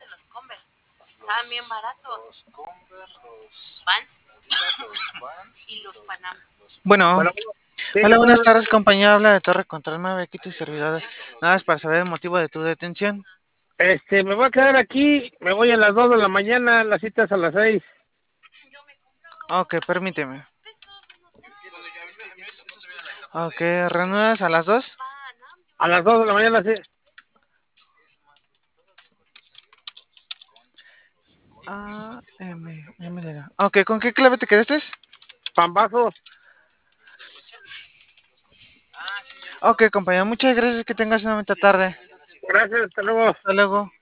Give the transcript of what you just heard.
Bueno, Bueno, sí, ¿qué hola, buenas tal? tardes, compañía. Habla de Torre Control 9, aquí tu servidor. Nada más para saber el motivo de tu detención. Me voy a quedar aquí, me voy a las 2 de la mañana, las citas a las 6. Ok, permíteme. Ok, ¿reanudas a las 2? A las 2 de la mañana, sí. Ok, ¿con qué clave te quedaste? Pambazo, Ok, compañía, muchas gracias, que tengas una bonita tarde. gracias, hasta luego. Hasta luego.